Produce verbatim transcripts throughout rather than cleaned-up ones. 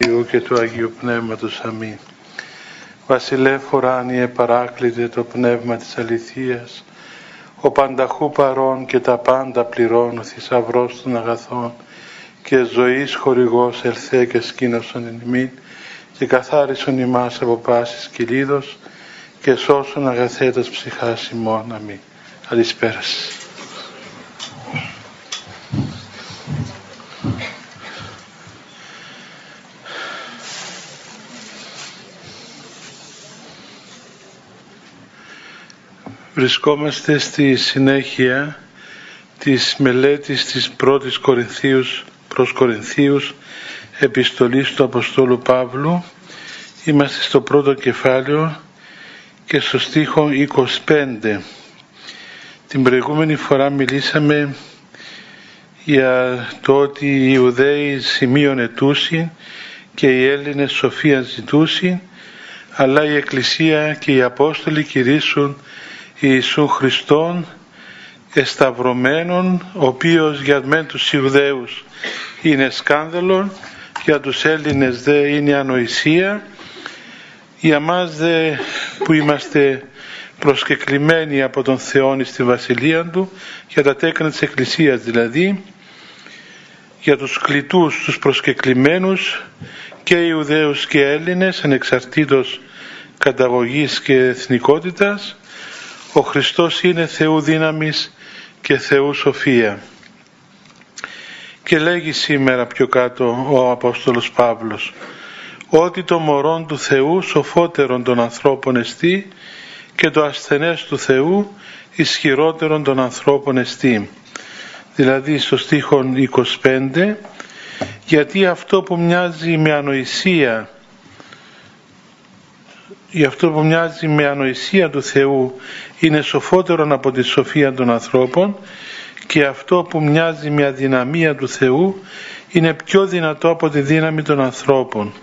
και του Αγίου Πνεύματος. Αμήν. Βασιλεύ ουράνιε παράκλητε το πνεύμα της αληθείας, ο πανταχού παρών και τα πάντα πληρών, ο θησαυρός των αγαθών και ζωής χορηγός ελθέ και σκήνωσον εν ημίν και καθάρισον ημάς από πάσης κυλίδος και σώσον αγαθέτας ψυχάς ημών. Αμήν. Καλησπέρα σας. Βρισκόμαστε στη συνέχεια της μελέτης της πρώτης Κορινθίους προς Κορινθίους επιστολής του Αποστόλου Παύλου. Είμαστε στο πρώτο κεφάλαιο και στο στίχο είκοσι πέντε. Την προηγούμενη φορά μιλήσαμε για το ότι οι Ιουδαίοι σημείων ετούσιν και οι Έλληνες σοφίαν ζητούσιν, αλλά η Εκκλησία και οι Απόστολοι κηρύσσουν Ιησού Χριστόν εσταυρωμένον, ο οποίος για μεν τους Ιουδαίους είναι σκάνδαλον, για τους Έλληνες δε είναι ανοησία, για μας δε που είμαστε προσκεκλημένοι από τον Θεόν στη Βασιλεία Του, για τα τέκνα της Εκκλησίας δηλαδή, για τους κλητούς τους προσκεκλημένους και Ιουδαίους και Έλληνες ανεξαρτήτως καταγωγής και εθνικότητας, ο Χριστός είναι Θεού δύναμης και Θεού σοφία. Και λέγει σήμερα πιο κάτω ο Απόστολος Παύλος ότι το μωρόν του Θεού σοφότερον των ανθρώπων εστί και το ασθενές του Θεού ισχυρότερον των ανθρώπων εστί. Δηλαδή στο στίχο είκοσι πέντε, γιατί αυτό που μοιάζει με ανοησία Γι' αυτό που μοιάζει με ανοησία του Θεού είναι σοφότερον από τη σοφία των ανθρώπων, και αυτό που μοιάζει με αδυναμία του Θεού είναι πιο δυνατό από τη δύναμη των ανθρώπων.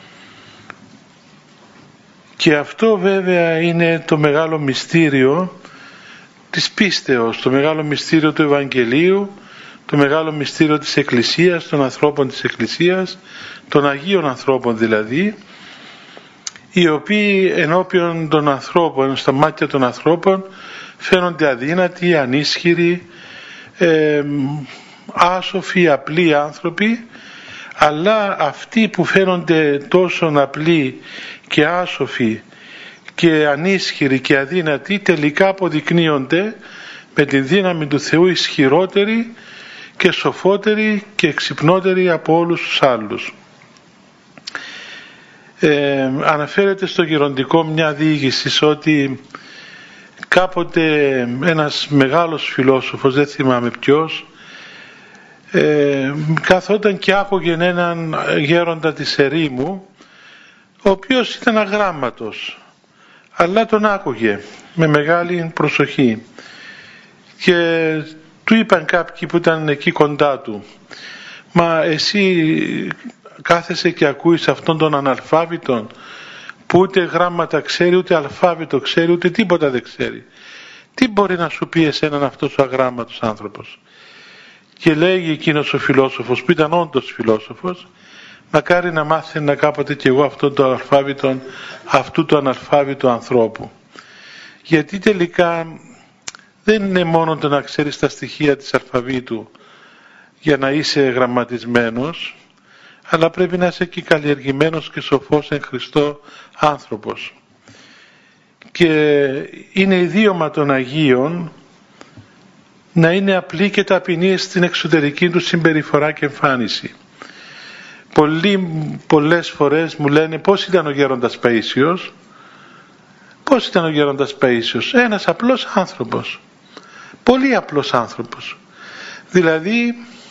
Και αυτό βέβαια είναι το μεγάλο μυστήριο της πίστεως, το μεγάλο μυστήριο του Ευαγγελίου, το μεγάλο μυστήριο της Εκκλησίας, των ανθρώπων της Εκκλησίας, των Αγίων ανθρώπων δηλαδή, οι οποίοι ενώπιον των ανθρώπων, στα μάτια των ανθρώπων, φαίνονται αδύνατοι, ανίσχυροι, ε, άσοφοι, απλοί άνθρωποι, αλλά αυτοί που φαίνονται τόσο απλοί και άσοφοι και ανίσχυροι και αδύνατοι τελικά αποδεικνύονται με τη δύναμη του Θεού ισχυρότεροι και σοφότεροι και εξυπνότεροι από όλους τους άλλους. Ε, αναφέρεται στο γεροντικό μια διήγηση ότι κάποτε ένας μεγάλος φιλόσοφος, δεν θυμάμαι ποιος, ε, καθόταν και άκουγε έναν γέροντα της ερήμου, ο οποίος ήταν αγράμματος, αλλά τον άκουγε με μεγάλη προσοχή, και του είπαν κάποιοι που ήταν εκεί κοντά του, μα εσύ κάθεσαι και ακούεις αυτόν τον αναλφάβητον που ούτε γράμματα ξέρει, ούτε αλφάβητο ξέρει, ούτε τίποτα δεν ξέρει. Τι μπορεί να σου πει εσέναν αυτός ο αγράμματος άνθρωπος? Και λέγει εκείνος ο φιλόσοφος, που ήταν όντως φιλόσοφος, μακάρι να μάθαινα κάποτε κι εγώ αυτόν τον αλφάβητον, αυτού του αναλφάβητου ανθρώπου. Γιατί τελικά δεν είναι μόνο το να ξέρεις τα στοιχεία της αλφαβήτου για να είσαι γραμματισμένος, αλλά πρέπει να είσαι και καλλιεργημένος και σοφός εν Χριστώ άνθρωπος. Και είναι ιδίωμα των Αγίων να είναι απλοί και ταπεινοί στην εξωτερική του συμπεριφορά και εμφάνιση. Πολλοί, πολλές φορές μου λένε πώς ήταν ο γέροντας Παΐσιος. Πώς ήταν ο γέροντας Παΐσιος? Ένας απλός άνθρωπος, πολύ απλός άνθρωπος. Δηλαδή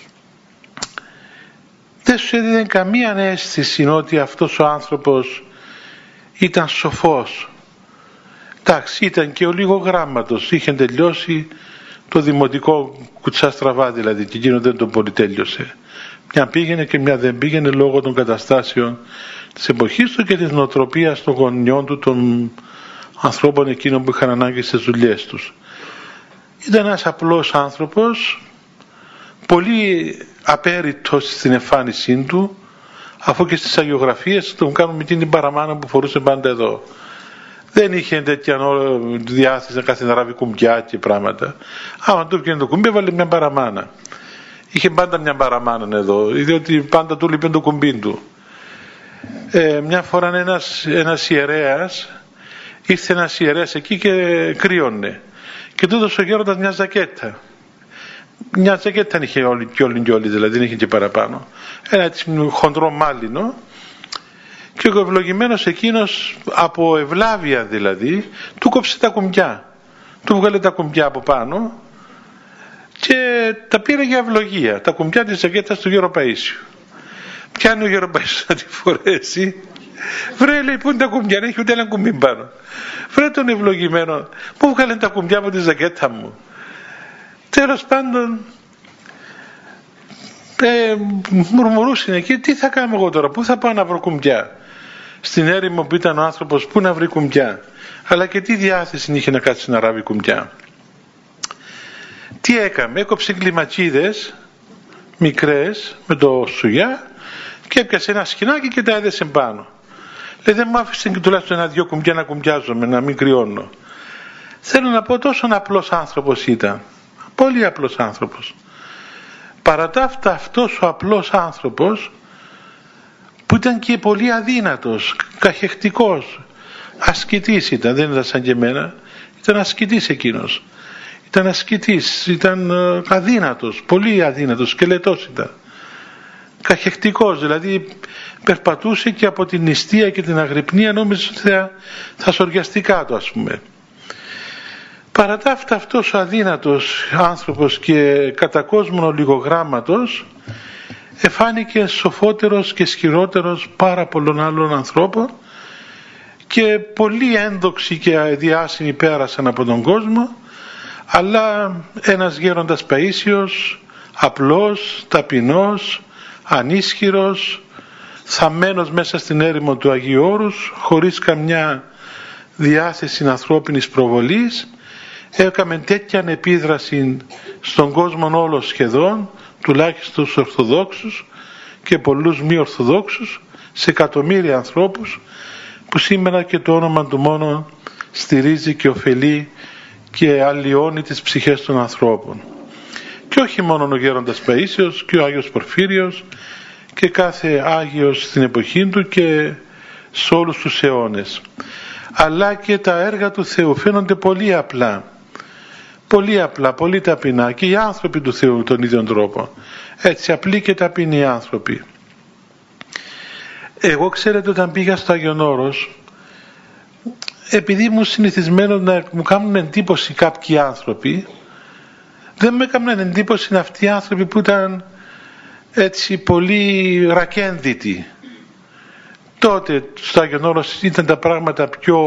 δεν σου έδινε καμία αίσθηση ότι αυτός ο άνθρωπος ήταν σοφός. Εντάξει, ήταν και ο λίγο γράμματος, είχε τελειώσει το δημοτικό κουτσά στραβά δηλαδή, και εκείνο δεν τον πολυτέλειωσε. Μια πήγαινε και μια δεν πήγαινε λόγω των καταστάσεων της εποχής του και της νοοτροπίας των γονιών του, των ανθρώπων εκείνων που είχαν ανάγκη στις δουλειές τους. Ήταν ένας απλός άνθρωπος, πολύ απέριτος στην εμφάνισή του, αφού και στις αγιογραφίες τον κάνουμε εκείνη την παραμάνα που φορούσε πάντα εδώ. Δεν είχε τέτοια διάθεση να κάθε να ράβει κουμπιά και πράγματα. Άμα του έπιανε το κουμπί, έβαλε μια παραμάνα. Είχε πάντα μια παραμάνα εδώ, διότι πάντα του λείπει το κουμπί του. Ε, μια φορά ένας, ένας ιερέας, ήρθε ένας ιερέας εκεί και κρύωνε. Και του έδωσε ο γέροντας μια ζακέτα. Μια ζακέτα είχε όλη και όλη και όλη, δηλαδή δεν είχε και παραπάνω. Ένα έτσι χοντρό μάλινο. Και ο ευλογημένος εκείνος, από ευλάβεια δηλαδή, του κόψε τα κουμπιά. Του βγάλε τα κουμπιά από πάνω και τα πήρε για ευλογία. Τα κουμπιά της ζακέτας του Γέρο Παΐσιου. Πιάνει ο Γέρο Παΐσιος να τη φορέσει. Βρε, λέει, πού είναι τα κουμπιά, δεν έχει ούτε ένα κουμπί πάνω. Βρε τον ευλογημένο, πού βγάλε τα κουμπιά από τη ζακέτα μου. Τέλος πάντων, ε, μουρμουρούσαν εκεί, τι θα κάνω εγώ τώρα, πού θα πάω να βρω κουμπιά. Στην έρημο που ήταν ο άνθρωπος, πού να βρει κουμπιά. Αλλά και τι διάθεση είχε να κάτσει να ράβει κουμπιά. Τι έκαμε, έκοψε κλιματσίδες μικρές με το σουγιά και έπιασε ένα σκηνάκι και τα έδεσε πάνω. Λέει, δεν μου άφησε και τουλάχιστον ένα-δυο κουμπιά να κουμπιάζομαι, να μην κρυώνω. Θέλω να πω, τόσο απλός άνθρωπος ήταν. Πολύ απλός άνθρωπος. Παρά τα αυτά, αυτός ο απλός άνθρωπος, που ήταν και πολύ αδύνατος, καχεκτικός, ασκητής ήταν, δεν ήταν σαν και εμένα, ήταν ασκητής εκείνος. Ήταν ασκητής, ήταν αδύνατος, πολύ αδύνατος, σκελετός ήταν. Καχεκτικός, δηλαδή περπατούσε και από την νηστεία και την αγρυπνία νόμιζε ότι θα, θα σοριαστεί κάτω, ας πούμε. Παρά τα αυτά, αυτός ο αδύνατος άνθρωπος και κατά κόσμον λιγογράμματος εφάνηκε σοφότερος και ισχυρότερος πάρα πολλών άλλων ανθρώπων και πολλοί ένδοξοι και διάσημοι πέρασαν από τον κόσμο, αλλά ένας γέροντας Παΐσιος, απλός, ταπεινός, ανίσχυρος, θαμμένος μέσα στην έρημο του Αγίου Όρους, χωρίς καμιά διάθεση ανθρώπινης προβολής, έκαμε τέτοια επίδραση στον κόσμο όλο σχεδόν, τουλάχιστον στους Ορθοδόξους και πολλούς μη Ορθοδόξους, σε εκατομμύρια ανθρώπους, που σήμερα και το όνομα του μόνο στηρίζει και ωφελεί και αλλοιώνει τις ψυχές των ανθρώπων. Και όχι μόνο ο γέροντας Παΐσιος, και ο Άγιος Πορφύριος και κάθε Άγιος στην εποχή του και σε όλους τους αιώνες. Αλλά και τα έργα του Θεού φαίνονται πολύ απλά. Πολύ απλά, πολύ ταπεινά, και οι άνθρωποι του Θεού τον ίδιο τρόπο. Έτσι, απλοί και ταπεινοί άνθρωποι. Εγώ, ξέρετε, όταν πήγα στο Άγιον Όρος, επειδή ήμουν συνηθισμένο να μου κάνουν εντύπωση κάποιοι άνθρωποι, δεν με έκαναν εντύπωση αυτοί οι άνθρωποι που ήταν έτσι πολύ ρακένδυτοι. Τότε στο Άγιον Όρος ήταν τα πράγματα πιο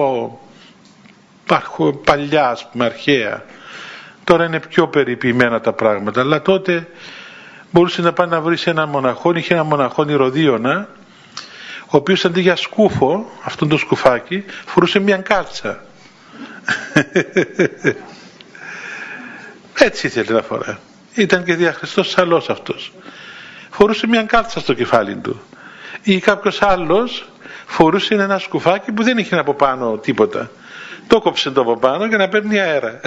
παλιά, ας πούμε, αρχαία. Τώρα είναι πιο περιποιημένα τα πράγματα, αλλά τότε μπορούσε να πάει να βρει ένα μοναχόν. Είχε ένα μοναχόν Ηρωδίωνα, ο οποίος αντί για σκούφο, αυτό το σκουφάκι, φορούσε μια κάλτσα. Έτσι ήθελε να φορά. Ήταν και διαχριστός σαλός αυτός. Φορούσε μια κάλτσα στο κεφάλι του. Ή κάποιος άλλος φορούσε ένα σκουφάκι που δεν είχε από πάνω τίποτα. Το κόψε το από πάνω για να παίρνει αέρα.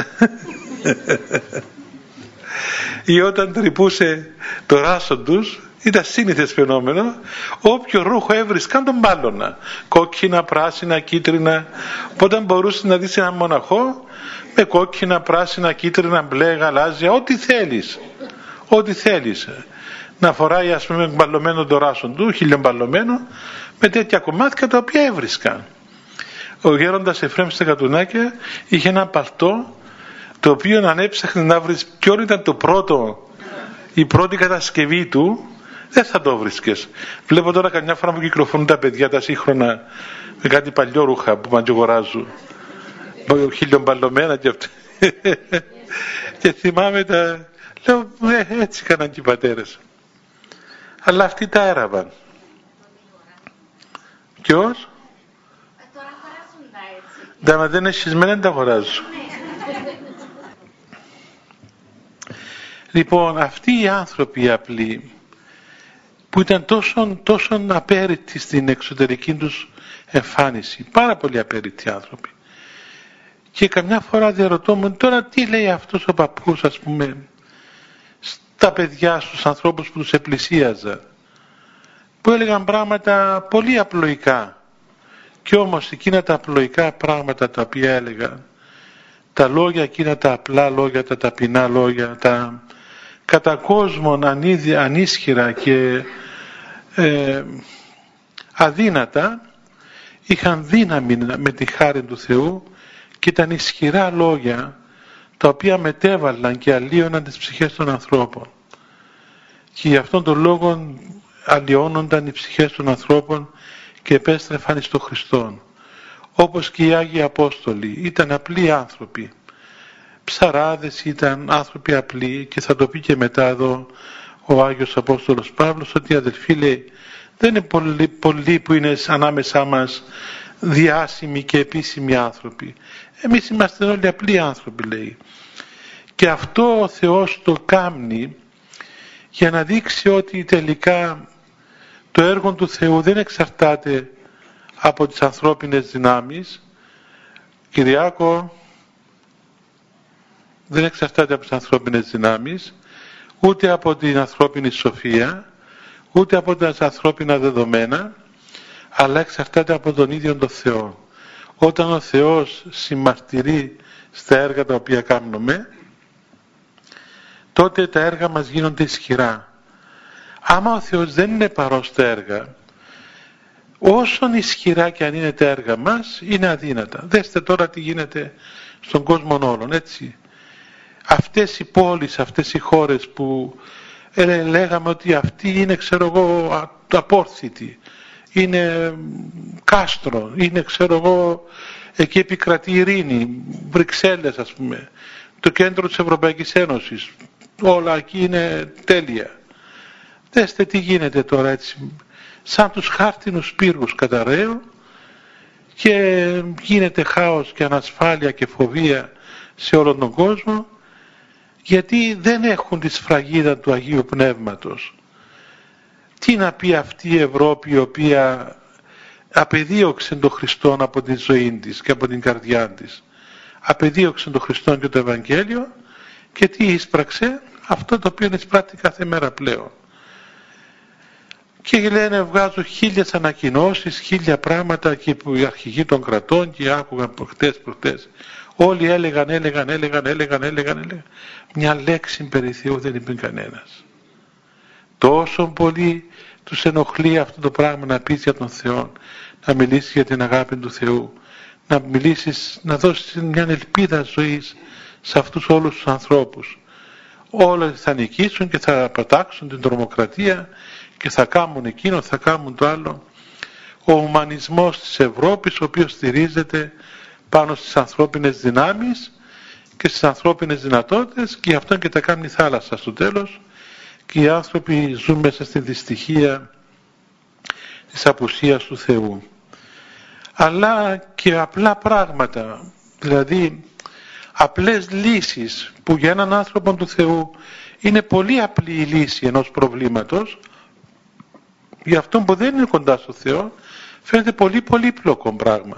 Ή όταν τρυπούσε το ράσον τους, ήταν σύνηθες φαινόμενο, όποιο ρούχο έβρισκαν τον μπάλωνα. Κόκκινα, πράσινα, κίτρινα. Οπότε μπορούσε να δεις έναν μοναχό με κόκκινα, πράσινα, κίτρινα, μπλε, γαλάζια, ό,τι θέλεις. Ό,τι θέλεις. Να φοράει, ας πούμε, μπαλωμένο το ράσον του, χιλιομπαλωμένο, με τέτοια κομμάτια τα οποία έβρισκαν. Ο γέροντας Εφραίμ στα Κατουνάκια είχε ένα παλτό, το οποίο αν έψαχνε να βρεις ποιο ήταν το πρώτο, η πρώτη κατασκευή του, δεν θα το βρίσκες. Βλέπω τώρα καμιά φορά που κυκλοφορούν τα παιδιά τα σύγχρονα με κάτι παλιό που μαντζογοράζουν, χιλιομπαλωμένα και αυτά. Και θυμάμαι τα, λέω, ε, έτσι έκαναν και οι πατέρες. Αλλά αυτοί τα έραβαν. Ποιος? Τα μα δεν είναι σχισμένα, δεν τα αγοράζουν. Λοιπόν, αυτοί οι άνθρωποι απλοί που ήταν τόσο, τόσο απέριτοι στην εξωτερική τους εμφάνιση, πάρα πολύ απέριτοι άνθρωποι. Και καμιά φορά διαρωτώ τώρα τι λέει αυτός ο παππούς, ας πούμε, στα παιδιά, στους ανθρώπους που τους επλησίαζαν, που έλεγαν πράγματα πολύ απλοϊκά, και όμως εκείνα τα απλοϊκά πράγματα τα οποία έλεγαν, τα λόγια εκείνα, τα απλά λόγια, τα ταπεινά λόγια, τα κατά κόσμον ανίσχυρα και ε, αδύνατα, είχαν δύναμη με τη χάρη του Θεού και ήταν ισχυρά λόγια τα οποία μετέβαλαν και αλλίωναν τις ψυχές των ανθρώπων, και γι' αυτόν τον λόγο αλλοιώνονταν οι ψυχές των ανθρώπων και επέστρεφαν εις τον Χριστόν. Όπως και οι Άγιοι Απόστολοι ήταν απλοί άνθρωποι, ψαράδες ήταν, άνθρωποι απλοί, και θα το πει και μετά εδώ ο Άγιος Απόστολος Παύλος, ότι αδελφοί, λέει, δεν είναι πολλοί, πολλοί που είναι ανάμεσά μας διάσημοι και επίσημοι άνθρωποι. Εμείς είμαστε όλοι απλοί άνθρωποι, λέει. Και αυτό ο Θεός το κάμνει για να δείξει ότι τελικά το έργο του Θεού δεν εξαρτάται από τις ανθρώπινες δυνάμεις. Κυριάκο, δεν εξαρτάται από τις ανθρώπινες δυνάμεις, ούτε από την ανθρώπινη σοφία, ούτε από τα ανθρώπινα δεδομένα, αλλά εξαρτάται από τον ίδιο τον Θεό. Όταν ο Θεός συμμαρτυρεί στα έργα τα οποία κάνουμε, τότε τα έργα μας γίνονται ισχυρά. Άμα ο Θεός δεν είναι παρόν στα έργα, όσον ισχυρά και αν είναι τα έργα μας, είναι αδύνατα. Δέστε τώρα τι γίνεται στον κόσμο όλων, έτσι. Αυτές οι πόλεις, αυτές οι χώρες που ε, λέγαμε ότι αυτοί είναι, ξέρω εγώ, απόρθητοι, είναι κάστρο, είναι, ξέρω εγώ, εκεί επικρατεί η ειρήνη, Βρυξέλλες, ας πούμε, το κέντρο της Ευρωπαϊκής Ένωσης, όλα εκεί είναι τέλεια. Δέστε τι γίνεται τώρα, έτσι, σαν τους χάρτινους πύργους καταραίω, και γίνεται χάος και ανασφάλεια και φοβία σε όλον τον κόσμο, γιατί δεν έχουν τη σφραγίδα του Αγίου Πνεύματος. Τι να πει αυτή η Ευρώπη η οποία απεδίωξε τον Χριστόν από τη ζωή της και από την καρδιά της, απεδίωξε τον Χριστόν και το Ευαγγέλιο, και τι ίσπραξε? Αυτό το οποίο εισπράττει κάθε μέρα πλέον. Και λένε, βγάζουν χίλιες ανακοινώσεις, χίλια πράγματα, και οι αρχηγοί των κρατών, και άκουγαν προχτές προχτές, όλοι έλεγαν, έλεγαν, έλεγαν, έλεγαν, έλεγαν, έλεγαν. Μια λέξη περί Θεού δεν είπε κανένας. Τόσο πολύ τους ενοχλεί αυτό το πράγμα, να πεις για τον Θεό, να μιλήσεις για την αγάπη του Θεού, να μιλήσεις, να δώσεις μια ελπίδα ζωής σε αυτούς όλους τους ανθρώπους. Όλοι θα νικήσουν και θα πατάξουν την τρομοκρατία και θα κάνουν εκείνο, θα κάνουν το άλλο. Ο ουμανισμός της Ευρώπης, ο οποίος στηρίζεται πάνω στις ανθρώπινες δυνάμεις και στις ανθρώπινες δυνατότητες, και γι' αυτό και τα κάνει θάλασσα στο τέλος, και οι άνθρωποι ζουν μέσα στη δυστυχία της απουσίας του Θεού. Αλλά και απλά πράγματα, δηλαδή απλές λύσεις, που για έναν άνθρωπο του Θεού είναι πολύ απλή η λύση ενός προβλήματος, για αυτόν που δεν είναι κοντά στο Θεό φαίνεται πολύ πολύπλοκο πράγμα.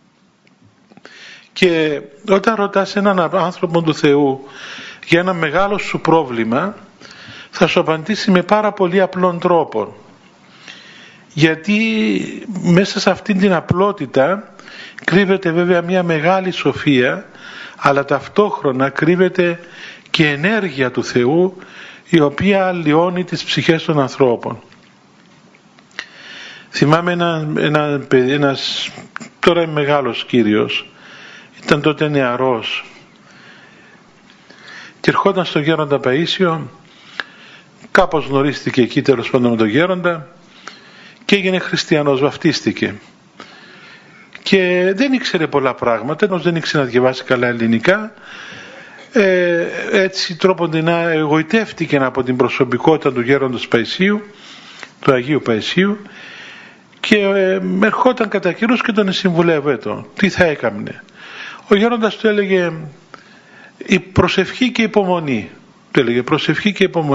Και όταν ρωτάς έναν άνθρωπο του Θεού για ένα μεγάλο σου πρόβλημα, θα σου απαντήσει με πάρα πολύ απλόν τρόπο, γιατί μέσα σε αυτήν την απλότητα κρύβεται βέβαια μια μεγάλη σοφία, αλλά ταυτόχρονα κρύβεται και ενέργεια του Θεού, η οποία αλλοιώνει τις ψυχές των ανθρώπων. Θυμάμαι ένα, ένα, ένας τώρα μεγάλος κύριος, ήταν τότε νεαρός, και ερχόταν στο Γέροντα Παΐσιο, κάπως γνωρίστηκε εκεί τέλος πάντων με τον Γέροντα και έγινε χριστιανός, βαφτίστηκε. Και δεν ήξερε πολλά πράγματα, ενώ δεν ήξερε να διαβάσει καλά ελληνικά. Ε, έτσι τρόποντινά εγωιτεύτηκε από την προσωπικότητα του Γέροντος Παϊσίου, του Αγίου Παϊσίου, και ε, ερχόταν κατά καιρούς και τον συμβουλεύεται τι θα έκαμνε. Ο Γέροντας του έλεγε η προσευχή και η υπομονή, του έλεγε προσευχή και υπομονή.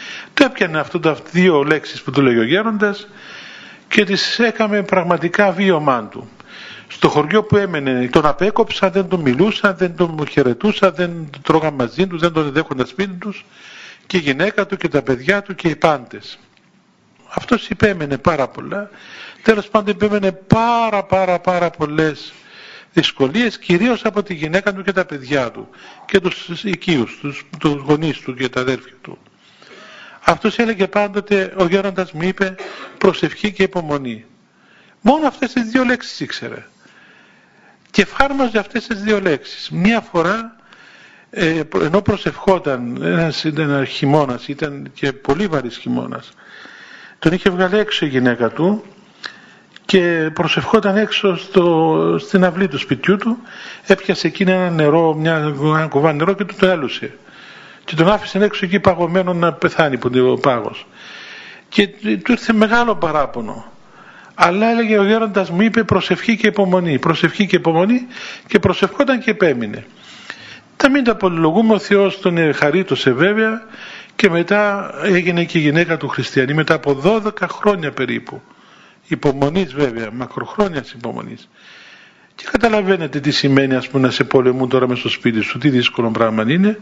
Το έπιανε αυτό τα δύο λέξεις που του λέγει ο γέροντας και τις έκαμε πραγματικά βίωμά του. Στο χωριό που έμενε τον απέκοψα, δεν τον μιλούσα, δεν τον χαιρετούσα, δεν τον τρώγα μαζί τους, δεν τον δέχονταν σπίτι τους, και η γυναίκα του και τα παιδιά του και οι πάντες. Αυτός υπέμενε πάρα πολλά. Τέλος πάντων υπέμενε πάρα πάρα πάρα πολλές δυσκολίες, κυρίως από τη γυναίκα του και τα παιδιά του και τους οικείους, τους, τους γονείς του και τα αδέρφια του. Αυτός έλεγε πάντοτε, ο γέροντας μου είπε, προσευχή και υπομονή. Μόνο αυτές τις δύο λέξεις ήξερε και φάρμαζε αυτές τις δύο λέξεις. Μία φορά ε, ενώ προσευχόταν, ένας, ήταν χειμώνας, ήταν και πολύ βαρύς χειμώνας, τον είχε βγάλει έξω η γυναίκα του και προσευχόταν έξω στο, στην αυλή του σπιτιού του, έπιασε εκείνη ένα νερό, μια, ένα κουβά νερό και του το έλουσε και τον άφησε έξω εκεί παγωμένο να πεθάνει από ο πάγος, και του ήρθε μεγάλο παράπονο. Αλλά έλεγε, ο γέροντας μου είπε, προσευχή και υπομονή, προσευχή και υπομονή, και προσευχόταν και επέμεινε. Τα μην τα πολυλογούμε, ο Θεός τον χαρίτωσε βέβαια, και μετά έγινε και η γυναίκα του χριστιανή μετά από δώδεκα χρόνια περίπου υπομονής, βέβαια, μακροχρόνιας υπομονής. Και καταλαβαίνετε τι σημαίνει, ας πούμε, να σε πολεμούν τώρα μες στο σπίτι σου, τι δύσκολο πράγμα είναι.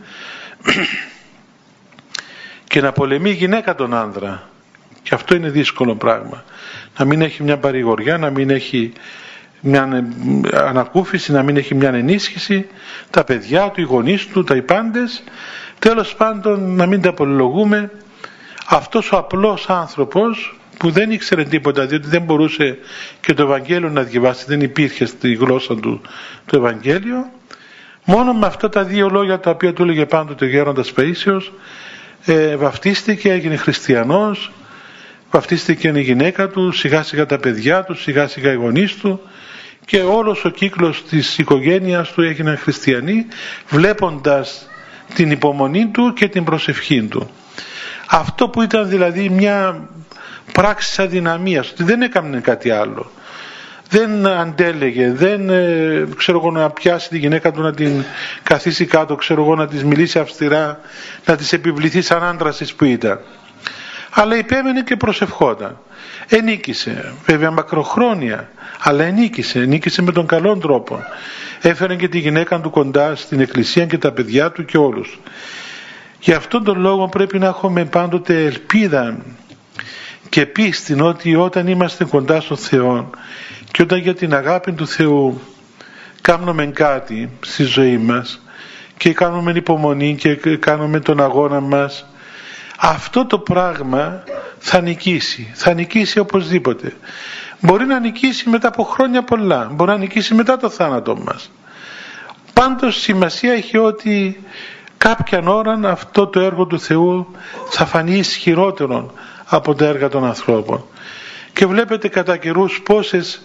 Και να πολεμεί η γυναίκα τον άνδρα, και αυτό είναι δύσκολο πράγμα. Να μην έχει μια παρηγοριά, να μην έχει μια ανακούφιση, να μην έχει μια ενίσχυση, τα παιδιά του, οι γονείς του, τα υπάντες. Τέλος πάντων, να μην τα απολογούμε, αυτός ο απλός άνθρωπος που δεν ήξερε τίποτα, διότι δεν μπορούσε και το Ευαγγέλιο να διαβάσει, δεν υπήρχε στη γλώσσα του το Ευαγγέλιο, μόνο με αυτά τα δύο λόγια τα οποία του έλεγε πάντοτε ο γέροντας Παΐσιος, ε, βαφτίστηκε, έγινε χριστιανός, βαφτίστηκε η γυναίκα του, σιγά σιγά τα παιδιά του, σιγά σιγά οι γονείς του, και όλος ο κύκλος της οικογένειας του έγιναν χριστιανοί, βλέποντας την υπομονή του και την προσευχή του. Αυτό που ήταν δηλαδή μια πράξη αδυναμίας, ότι δεν έκανε κάτι άλλο, δεν αντέλεγε, δεν ε, ξέρω εγώ, να πιάσει τη γυναίκα του, να την καθίσει κάτω, ξέρω εγώ, να της μιλήσει αυστηρά, να της επιβληθεί σαν άντρας που ήταν, αλλά υπέμενε και προσευχόταν. Ενίκησε, βέβαια μακροχρόνια, αλλά ενίκησε, ενίκησε με τον καλόν τρόπο. Έφερε και τη γυναίκα του κοντά στην εκκλησία και τα παιδιά του και όλους. Γι' αυτόν τον λόγο πρέπει να έχουμε πάντοτε ελπίδα και πίστη ότι όταν είμαστε κοντά στον Θεό και όταν για την αγάπη του Θεού κάνουμε κάτι στη ζωή μας και κάνουμε υπομονή και κάνουμε τον αγώνα μας, αυτό το πράγμα θα νικήσει, θα νικήσει οπωσδήποτε. Μπορεί να νικήσει μετά από χρόνια πολλά, μπορεί να νικήσει μετά το θάνατο μας. Πάντως σημασία έχει ότι κάποια ώρα αυτό το έργο του Θεού θα φανεί ισχυρότερο από τα έργα των ανθρώπων. Και βλέπετε κατά καιρούς πόσες,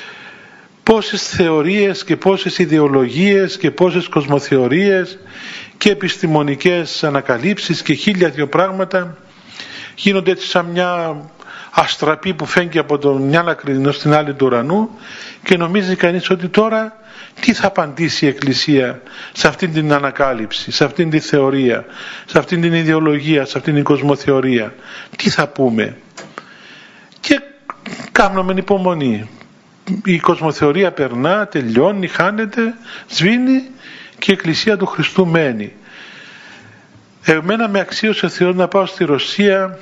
πόσες θεωρίες και πόσες ιδεολογίες και πόσες κοσμοθεωρίες και επιστημονικές ανακαλύψεις και χίλια δυο πράγματα γίνονται έτσι σαν μια αστραπή που φέγγει από τον μια άκρη στην άλλη του ουρανού, και νομίζει κανείς ότι τώρα τι θα απαντήσει η Εκκλησία σε αυτήν την ανακάλυψη, σε αυτήν τη θεωρία, σε αυτήν την ιδεολογία, σε αυτήν την κοσμοθεωρία, τι θα πούμε. Και κάνουμε υπομονή. Η κοσμοθεωρία περνά, τελειώνει, χάνεται, σβήνει και η Εκκλησία του Χριστού μένει. Εμένα με αξίωσε ο Θεός να πάω στη Ρωσία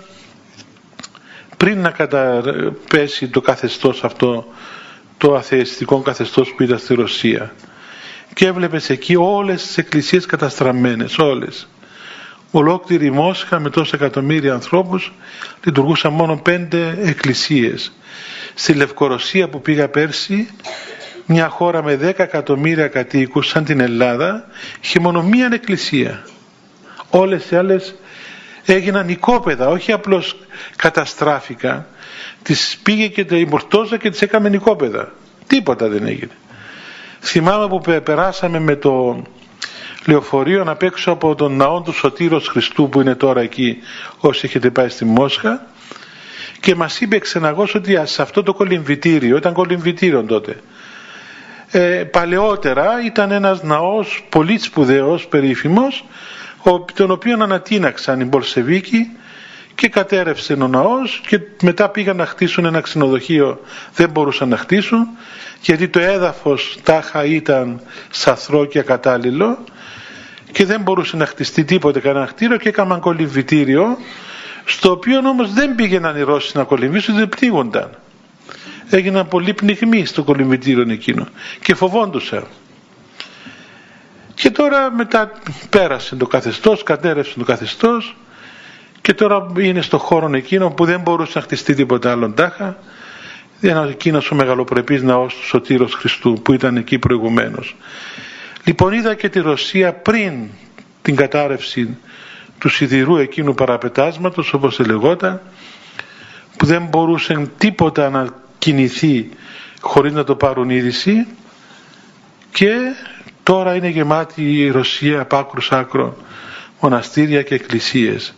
πριν να καταπέσει το καθεστώς αυτό, το αθειστικό καθεστώς που ήταν στη Ρωσία, και έβλεπες εκεί όλες τις εκκλησίες καταστραμμένες, όλες. Ολόκληρη η Μόσχα με τόσα εκατομμύρια ανθρώπους λειτουργούσαν μόνο πέντε εκκλησίες. Στη Λευκορωσία που πήγα πέρσι, μια χώρα με δέκα εκατομμύρια κατοίκους σαν την Ελλάδα, είχε μόνο μία εκκλησία. Όλες οι άλλες έγιναν οικόπεδα, όχι απλώς καταστράφηκαν, τις πήγε και η Μορτόζα και τις έκαμε οικόπεδα. Τίποτα δεν έγινε. Θυμάμαι που περάσαμε με το λεωφορείο απ' έξω από τον ναό του Σωτήρος Χριστού που είναι τώρα εκεί, όσοι έχετε πάει στη Μόσχα, και μας είπε ξεναγός ότι σε αυτό το κολυμβητήριο, ήταν κολυμβητήριο τότε, ε, παλαιότερα ήταν ένας ναός πολύ σπουδαίος, περίφημος, τον οποίο ανατείναξαν οι Μπολσεβίκοι και κατέρευσε ο ναός και μετά πήγαν να χτίσουν ένα ξενοδοχείο, δεν μπορούσαν να χτίσουν γιατί το έδαφος τάχα ήταν σαθρό και ακατάλληλο και δεν μπορούσε να χτιστεί τίποτε κανένα κτίριο και έκαναν κολυμβητήριο, στο οποίο όμως δεν πήγαιναν οι Ρώσοι να κολυμβήσουν, δεν πνίγονταν. Έγιναν πολύ πνιγμοί στο κολυμβητήριο εκείνο και φοβόντουσαν. Και τώρα μετά πέρασε το καθεστώς, κατέρευσε το καθεστώς και τώρα είναι στο χώρο εκείνο που δεν μπορούσε να χτιστεί τίποτα άλλο τάχα. Είναι εκείνος ο μεγαλοπρεπής ναός του Σωτήρος Χριστού που ήταν εκεί προηγουμένως. Λοιπόν, είδα και τη Ρωσία πριν την κατάρρευση του σιδηρού εκείνου παραπετάσματος, όπως λεγόταν, που δεν μπορούσε τίποτα να κινηθεί χωρίς να το πάρουν είδηση, και τώρα είναι γεμάτη η Ρωσία από άκρους άκρο μοναστήρια και εκκλησίες.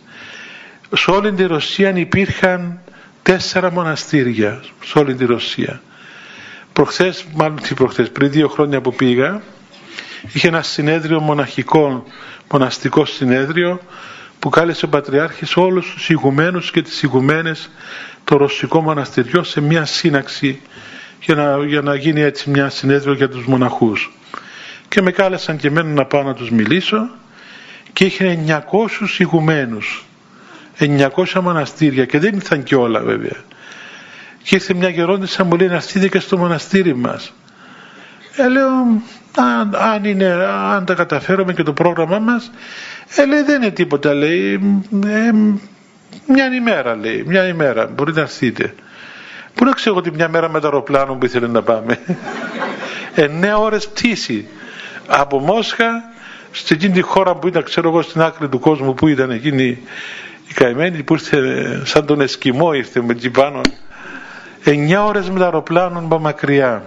Σε όλη τη Ρωσία υπήρχαν τέσσερα μοναστήρια, σε όλη τη Ρωσία. Προχθές, μάλλον τι προχθές, πριν δύο χρόνια που πήγα, είχε ένα συνέδριο μοναχικό, μοναστικό συνέδριο, που κάλεσε ο Πατριάρχης όλους τους ηγουμένους και τις ηγουμένες το ρωσικό μοναστηριό σε μια σύναξη για να, για να γίνει έτσι μια συνέδριο για τους μοναχούς. Και με κάλεσαν και εμένα να πάω να τους μιλήσω και είχε εννιακόσιους ηγουμένους, εννιακόσια μοναστήρια, και δεν ήρθαν και όλα βέβαια. Και ήρθε μια γερόντισσα, μου λέει, να έρθετε και στο μοναστήρι μας. Ε, λέω, αν, αν, είναι, αν τα καταφέρουμε και το πρόγραμμά μας, ε, λέει, δεν είναι τίποτα, λέει, ε, μια ημέρα, λέει, μια ημέρα, μπορείτε να έρθετε. Πού να ξέρω ότι μια μέρα με το αεροπλάνο που ήθελε να πάμε. Εννέα ώρες πτήση από Μόσχα σε εκείνη τη χώρα που ήταν, ξέρω εγώ, στην άκρη του κόσμου που ήταν εκείνη η καημένη, που ήρθε σαν τον Εσκιμό, ήρθε με εκεί πάνω. Εννιά ώρες με το αεροπλάνο από μακριά.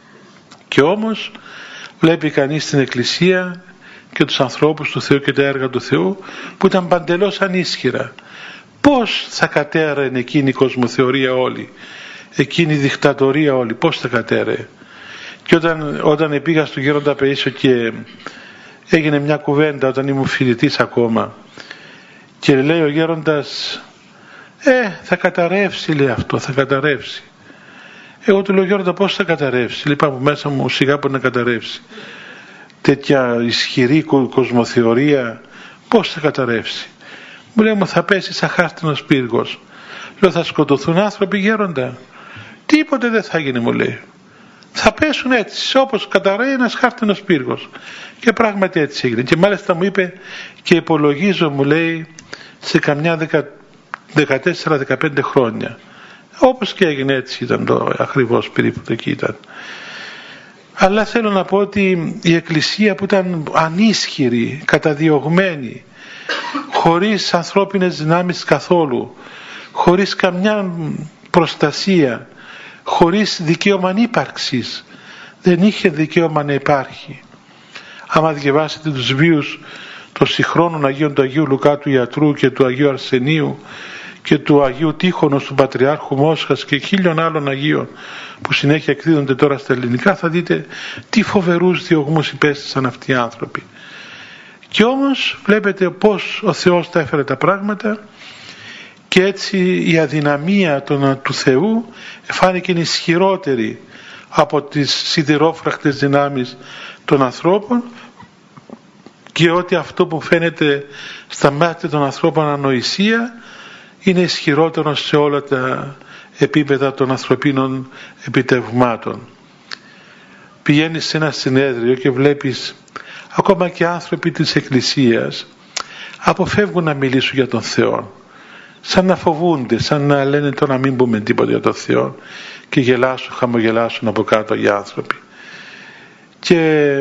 Και όμως βλέπει κανείς την Εκκλησία και τους ανθρώπους του Θεού και τα έργα του Θεού που ήταν παντελώς ανίσχυρα. Πώς θα κατέρεε εκείνη η κοσμοθεωρία όλη, εκείνη η δικτατορία όλη, πώς θα κατέρεε. Και όταν, όταν πήγα στον Γέροντα Παΐσιο και έγινε μια κουβέντα, όταν ήμουν φοιτητής ακόμα, και λέει ο Γέροντας, ε, θα καταρρεύσει, λέει, αυτό, θα καταρρεύσει. Εγώ του λέω, Γέροντα, πώς θα καταρρεύσει? Λέει, από μέσα μου σιγά μπορεί να καταρρεύσει. Τέτοια ισχυρή κοσμοθεωρία, πώς θα καταρρεύσει? Μου λέει, μου θα πέσει σαν χάρτινος πύργος. Λέω, θα σκοτωθούν άνθρωποι, Γέροντα? Τίποτε δεν θα γίνει, μου λέει. Θα πέσουν έτσι, όπως καταραίει ένας χάρτινος πύργος. Και πράγματι έτσι έγινε. Και μάλιστα μου είπε, και υπολογίζω, μου λέει, σε καμιά δεκατέσσερα δεκαπέντε χρόνια. Όπως και έγινε, έτσι ήταν το ακριβώς περίπου εκεί ήταν. Αλλά θέλω να πω ότι η Εκκλησία που ήταν ανίσχυρη, καταδιωγμένη, χωρίς ανθρώπινες δυνάμεις καθόλου, χωρίς καμιά προστασία, χωρίς δικαίωμα ύπαρξης, δεν είχε δικαίωμα να υπάρχει. Άμα διαβάσετε τους βίους των συγχρόνων Αγίων του Αγίου Λουκά του Ιατρού και του Αγίου Αρσενίου και του Αγίου Τύχωνος του Πατριάρχου Μόσχας και χίλιων άλλων Αγίων που συνέχεια εκδίδονται τώρα στα ελληνικά, θα δείτε τι φοβερούς διωγμούς υπέστησαν αυτοί οι άνθρωποι. Και όμως βλέπετε πως ο Θεός τα έφερε τα πράγματα, και έτσι η αδυναμία του Θεού φάνηκε ισχυρότερη από τις σιδηρόφραχτες δυνάμεις των ανθρώπων, και ότι αυτό που φαίνεται στα μάτια των ανθρώπων ανοησία είναι ισχυρότερο σε όλα τα επίπεδα των ανθρωπίνων επιτευγμάτων. Πηγαίνεις σε ένα συνέδριο και βλέπεις ακόμα και άνθρωποι της Εκκλησίας αποφεύγουν να μιλήσουν για τον Θεό, σαν να φοβούνται, σαν να λένε τώρα μην πούμε τίποτα για τον Θεό, και γελάσουν, χαμογελάσουν από κάτω οι άνθρωποι. Και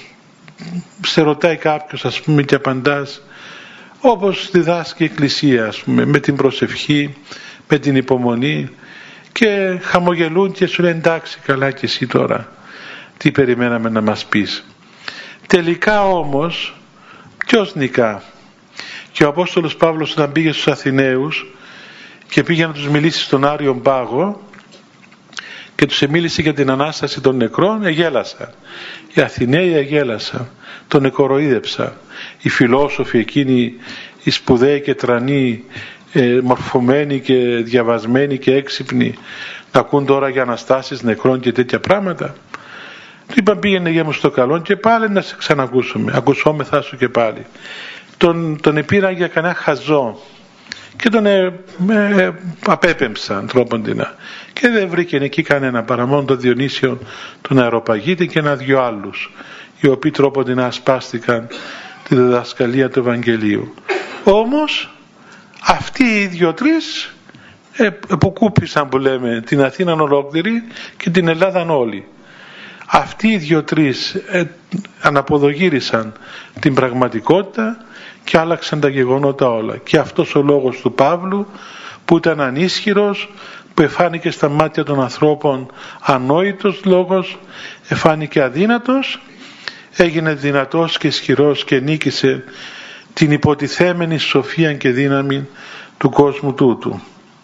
σε ρωτάει κάποιος, ας πούμε, και απαντάς όπως διδάσκει η Εκκλησία, ας πούμε, με την προσευχή, με την υπομονή, και χαμογελούν και σου λένε εντάξει, καλά, και εσύ τώρα τι περιμέναμε να μας πεις? Τελικά όμως ποιος νικά? Και ο Απόστολος Παύλος, όταν πήγε στους Αθηναίους και πήγε να τους μιλήσει στον Άριον Πάγο και τους μίλησε για την Ανάσταση των νεκρών, εγέλασαν. Οι Αθηναίοι εγέλασαν, τον εκοροϊδεύσαν. Οι φιλόσοφοι εκείνοι, οι σπουδαίοι και τρανοί, ε, μορφωμένοι και διαβασμένοι και έξυπνοι να ακούν τώρα για αναστάσεις νεκρών και τέτοια πράγματα. Του είπαν πήγαινε για μου στο καλό και πάλι να σε ξανακούσουμε, ακουσόμεθα σου και πάλι. Τον, τον επήραν για κανένα χαζό και τον ε, ε, απέπεμψαν τρόποντινα και δεν βρήκε εκεί κανένα παρά μόνο τον Διονύσιο τον Αεροπαγίτη και ένα δυο άλλους οι οποίοι τρόποντινα ασπάστηκαν τη διδασκαλία του Ευαγγελίου. Όμως αυτοί οι δύο-τρεις ε, που κούπησαν που λέμε την Αθήνα ολόκληρη και την Ελλάδα όλη. Αυτοί οι δύο-τρεις ε, αναποδογύρισαν την πραγματικότητα και άλλαξαν τα γεγονότα όλα. Και αυτός ο λόγος του Παύλου που ήταν ανίσχυρος, που εφάνηκε στα μάτια των ανθρώπων ανόητος λόγος, εφάνηκε αδύνατος, έγινε δυνατός και ισχυρός και νίκησε την υποτιθέμενη σοφία και δύναμη του κόσμου τούτου.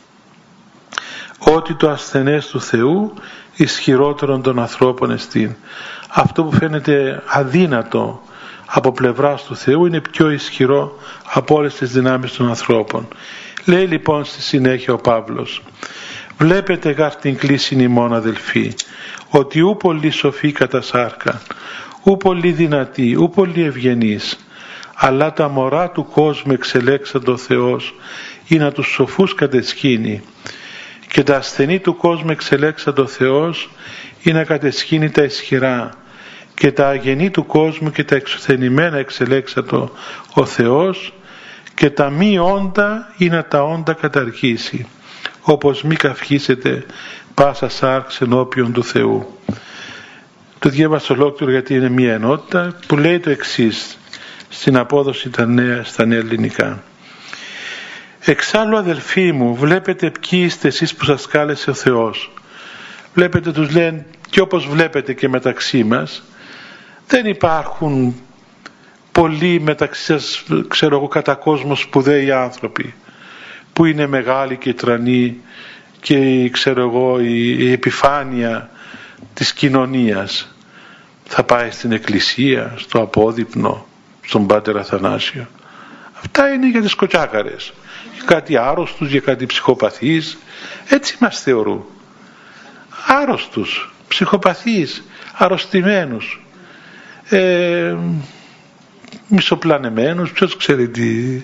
Ότι το ασθενές του Θεού ισχυρότερον των ανθρώπων εστίν. Αυτό που φαίνεται αδύνατο από πλευράς του Θεού είναι πιο ισχυρό από όλες τις δυνάμεις των ανθρώπων. Λέει λοιπόν στη συνέχεια ο Παύλος: βλέπετε γάρ την κλίσιν ημών αδελφοί, ότι ου πολύ σοφοί κατά σάρκα, ου πολύ δυνατοί, ου πολύ ευγενείς, αλλά τα μωρά του κόσμου εξελέξαντο ο Θεός ή να τους σοφούς κατεσχύνει, και τα ασθενή του κόσμου εξελέξαντο ο Θεός ή να κατεσχύνει τα ισχυρά, και τα αγενή του κόσμου και τα εξουθενημένα εξελέξατο ο Θεός, και τα μη όντα ή να τα όντα καταργήσει, όπως μη καυχήσετε πάσα σάρξ ενώπιον του Θεού. Το διάβασα ολόκληρο γιατί είναι μία ενότητα που λέει το εξής στην απόδοση τα νέα, στα νέα ελληνικά. Εξάλλου αδελφοί μου, βλέπετε ποιοι είστε εσείς που σας κάλεσε ο Θεός. Βλέπετε, τους λένε, και όπως βλέπετε και μεταξύ μας, δεν υπάρχουν πολλοί μεταξύ σας, ξέρω εγώ, κατά κόσμο σπουδαίοι άνθρωποι που είναι μεγάλοι και τρανοί και ξέρω εγώ η, η επιφάνεια της κοινωνίας. Θα πάει στην εκκλησία, στο απόδειπνο, στον Πάτερ Αθανάσιο. Αυτά είναι για τις κοτσάκαρες, για κάτι άρρωστους, για κάτι ψυχοπαθείς. Έτσι μας θεωρούν. Άρρωστους, ψυχοπαθείς, αρρωστημένους, ε, μισοπλανεμένους, ποιος ξέρει τι.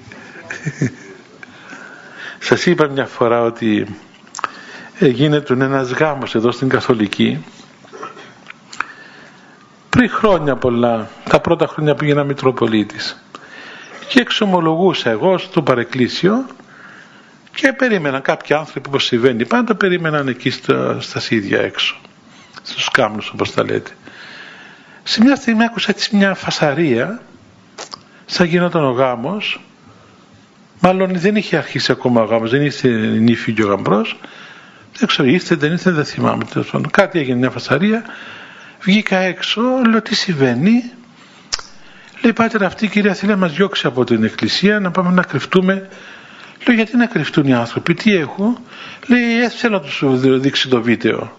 Σας είπα μια φορά ότι γίνεται ένας γάμος εδώ στην Καθολική πριν χρόνια πολλά, τα πρώτα χρόνια που έγινα Μητροπολίτης, και εξομολογούσα εγώ στο παρεκκλήσιο και περίμεναν κάποιοι άνθρωποι, όπως συμβαίνει πάντα, περίμεναν εκεί στα, στα σίδια έξω, στους κάμνους όπως τα λέτε. Σε μια στιγμή άκουσα έτσι μια φασαρία, σαν γινόταν ο γάμος, μάλλον δεν είχε αρχίσει ακόμα ο γάμος, δεν ήρθε η νύφη και ο γαμπρός, δεν ξέρω, ήρθε, δεν ήρθε, δεν θυμάμαι, κάτι έγινε, μια φασαρία. Βγήκα έξω, λέω τι συμβαίνει. Λέει, πάτερ, αυτή η κυρία θέλει να μας διώξει από την εκκλησία, να πάμε να κρυφτούμε. Λέω, γιατί να κρυφτούν οι άνθρωποι, τι έχω. Λέει, ε, θέλω να τους δείξει το βίντεο.